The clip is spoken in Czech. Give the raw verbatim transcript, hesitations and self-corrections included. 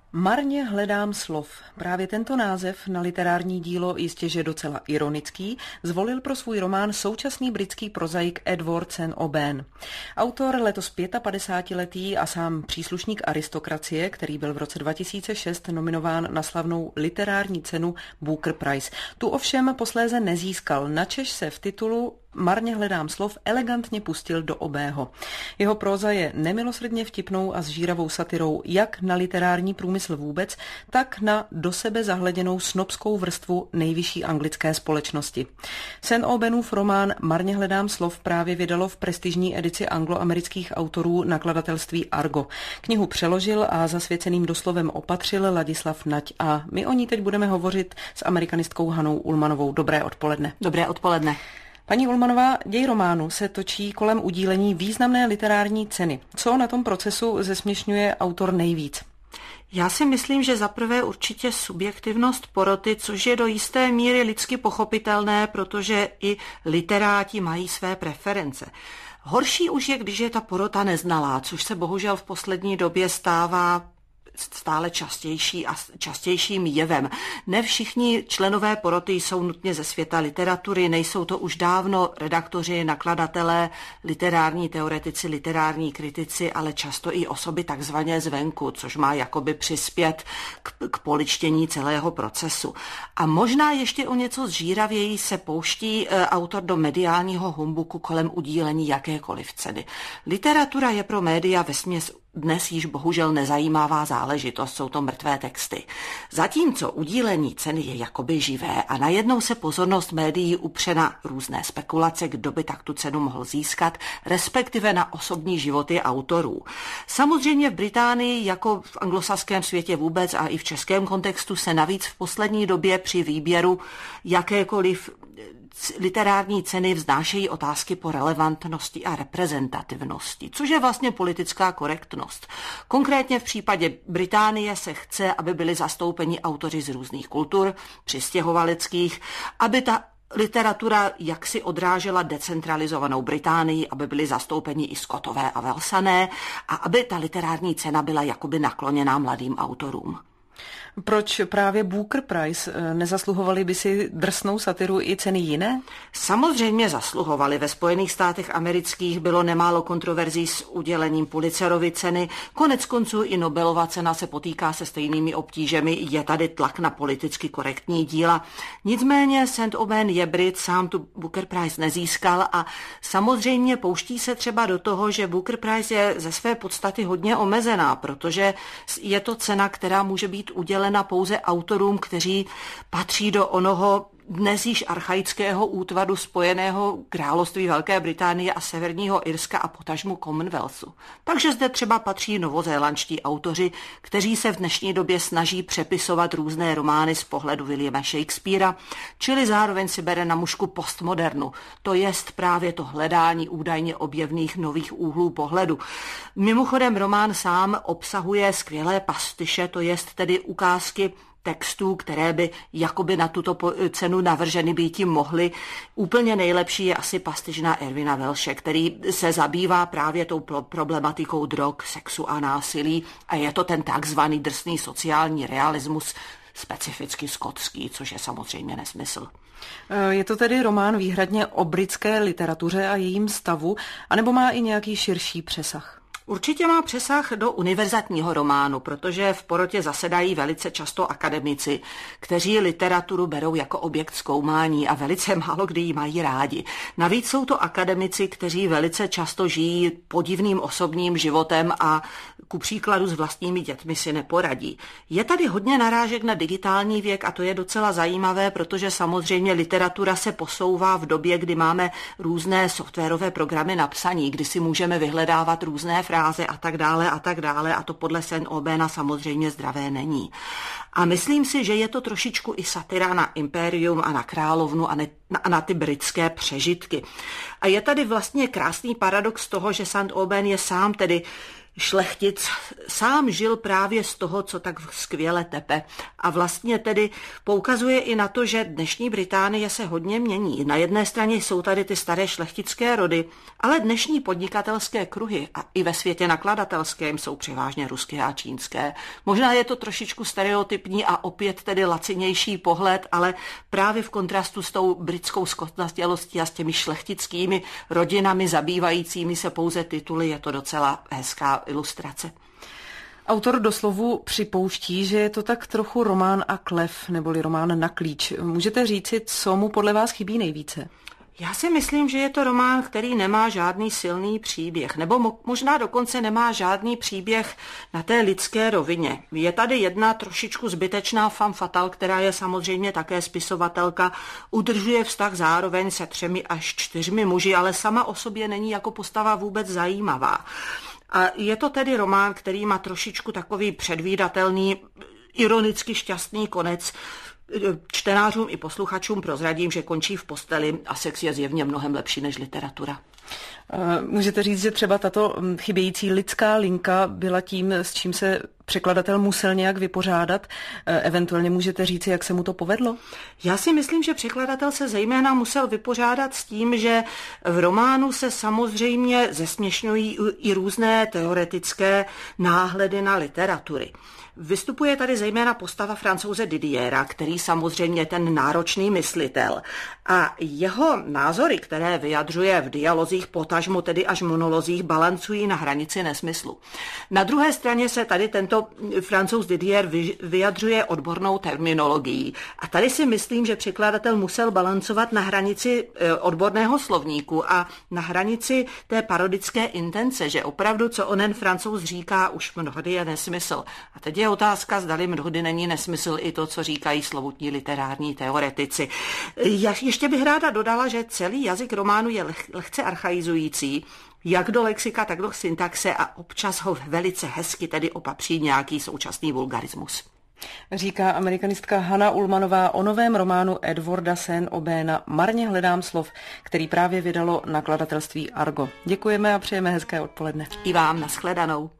Marně hledám slov. Právě tento název na literární dílo, jistě že docela ironický, zvolil pro svůj román současný britský prozaik Edward Saint Aubyn. Autor letos pětapadesátiletý a sám příslušník aristokracie, který byl v roce dva tisíce šest nominován na slavnou literární cenu Booker Prize. Tu ovšem posléze nezískal, načež se v titulu Marně hledám slov elegantně pustil do obého. Jeho próza je nemilosrdně vtipnou a zžíravou satirou jak na literární průmysl vůbec, tak na do sebe zahleděnou snobskou vrstvu nejvyšší anglické společnosti. Saint Aubynův román Marně hledám slov právě vydalo v prestižní edici angloamerických autorů nakladatelství Argo. Knihu přeložil a zasvěceným doslovem opatřil Ladislav Nať a my o ní teď budeme hovořit s amerikanistkou Hanou Ullmanovou. Dobré odpoledne. Dobré odpoledne. Paní Ullmanová, děj románu se točí kolem udílení významné literární ceny. Co na tom procesu zesměšňuje autor nejvíc? Já si myslím, že zaprvé určitě subjektivnost poroty, což je do jisté míry lidsky pochopitelné, protože i literáti mají své preference. Horší už je, když je ta porota neznalá, což se bohužel v poslední době stává stále častější a častějším jevem. Ne všichni členové poroty jsou nutně ze světa literatury, nejsou to už dávno redaktoři, nakladatelé, literární teoretici, literární kritici, ale často i osoby takzvaně zvenku, což má jakoby přispět k, k poličtění celého procesu. A možná ještě o něco zžíravěji se pouští e, autor do mediálního humbuku kolem udílení jakékoliv ceny. Literatura je pro média vesměs dnes již bohužel nezajímavá záležitost, jsou to mrtvé texty. Zatímco udílení ceny je jakoby živé a najednou se pozornost médií upře na různé spekulace, kdo by tak tu cenu mohl získat, respektive na osobní životy autorů. Samozřejmě v Británii, jako v anglosaském světě vůbec a i v českém kontextu se navíc v poslední době při výběru jakékoliv literární ceny vznášejí otázky po relevantnosti a reprezentativnosti, což je vlastně politická korektnost. Konkrétně v případě Británie se chce, aby byli zastoupeni autoři z různých kultur, přistěhovaleckých, aby ta literatura jaksi odrážela decentralizovanou Británii, aby byli zastoupeni i Skotové a Velsané a aby ta literární cena byla jakoby nakloněná mladým autorům. Proč právě Booker Prize? Nezasluhovali by si drsnou satiru i ceny jiné? Samozřejmě zasluhovali. Ve Spojených státech amerických bylo nemálo kontroverzí s udělením Pulitzerovy ceny. Konec konců i Nobelova cena se potýká se stejnými obtížemi. Je tady tlak na politicky korektní díla. Nicméně Saint Aubyn je Brit, sám tu Booker Prize nezískal a samozřejmě pouští se třeba do toho, že Booker Prize je ze své podstaty hodně omezená, protože je to cena, která může být udělena na pouze autorům, kteří patří do onoho dnes již archaického útvaru Spojeného království Velké Británie a Severního Irska a potažmu Commonwealthu. Takže zde třeba patří novozélandští autoři, kteří se v dnešní době snaží přepisovat různé romány z pohledu Williama Shakespearea, čili zároveň si bere na mušku postmodernu, to jest právě to hledání údajně objevných nových úhlů pohledu. Mimochodem román sám obsahuje skvělé pastiše, to jest tedy ukázky textů, které by jakoby na tuto cenu navrženy býti mohly. Úplně nejlepší je asi pastiž na Ervina Welsche, který se zabývá právě tou problematikou drog, sexu a násilí a je to ten takzvaný drsný sociální realismus, specificky skotský, což je samozřejmě nesmysl. Je to tedy román výhradně o britské literatuře a jejím stavu, anebo má i nějaký širší přesah? Určitě má přesah do univerzitního románu, protože v porotě zasedají velice často akademici, kteří literaturu berou jako objekt zkoumání a velice málo kdy ji mají rádi. Navíc jsou to akademici, kteří velice často žijí podivným osobním životem a ku příkladu s vlastními dětmi si neporadí. Je tady hodně narážek na digitální věk a to je docela zajímavé, protože samozřejmě literatura se posouvá v době, kdy máme různé softwarové programy na psaní, kdy si můžeme vyhledávat různé fráze a tak dále a tak dále a to podle Saint Aubyna samozřejmě zdravé není. A myslím si, že je to trošičku i satira na impérium a na královnu a, ne, na, a na ty britské přežitky. A je tady vlastně krásný paradox toho, že Saint Aubyn je sám tedy šlechtic sám žil právě z toho, co tak skvěle tepe. A vlastně tedy poukazuje i na to, že dnešní Británie se hodně mění. Na jedné straně jsou tady ty staré šlechtické rody, ale dnešní podnikatelské kruhy a i ve světě nakladatelském jsou převážně ruské a čínské. Možná je to trošičku stereotypní a opět tedy lacinější pohled, ale právě v kontrastu s tou britskou zkostnatělostí a s těmi šlechtickými rodinami zabývajícími se pouze tituly je to docela hezká ilustrace. Autor doslovu připouští, že je to tak trochu román a klev, neboli román na klíč. Můžete říci, co mu podle vás chybí nejvíce? Já si myslím, že je to román, který nemá žádný silný příběh, nebo mo- možná dokonce nemá žádný příběh na té lidské rovině. Je tady jedna trošičku zbytečná femme fatale, která je samozřejmě také spisovatelka, udržuje vztah zároveň se třemi až čtyřmi muži, ale sama o sobě není jako postava vůbec zajímavá. A je to tedy román, který má trošičku takový předvídatelný, ironicky šťastný konec. Čtenářům i posluchačům prozradím, že končí v posteli a sex je zjevně mnohem lepší než literatura. Můžete říct, že třeba tato chybějící lidská linka byla tím, s čím se překladatel musel nějak vypořádat? Eventuálně můžete říct, jak se mu to povedlo? Já si myslím, že překladatel se zejména musel vypořádat s tím, že v románu se samozřejmě zesměšňují i různé teoretické náhledy na literatury. Vystupuje tady zejména postava Francouze Didiera, který samozřejmě je ten náročný myslitel. A jeho názory, které vyjadřuje v dialozích, potažmo tedy až monolozích, balancují na hranici nesmyslu. Na druhé straně se tady tento Francouz Didier vyjadřuje odbornou terminologií. A tady si myslím, že překladatel musel balancovat na hranici odborného slovníku a na hranici té parodické intence, že opravdu, co onen Francouz říká, už mnohdy je nesmysl. A teď je otázka, zdali mnohdy není nesmysl i to, co říkají slovutní literární teoretici. Já ještě bych ráda dodala, že celý jazyk románu je leh, lehce archaizující, jak do lexika, tak do syntaxe a občas ho velice hezky tedy opatří nějaký současný vulgarismus. Říká amerikanistka Hana Ullmanová o novém románu Edwarda Saint-Aubaina Marně hledám slov, který právě vydalo nakladatelství Argo. Děkujeme a přejeme hezké odpoledne. I vám, nashledanou.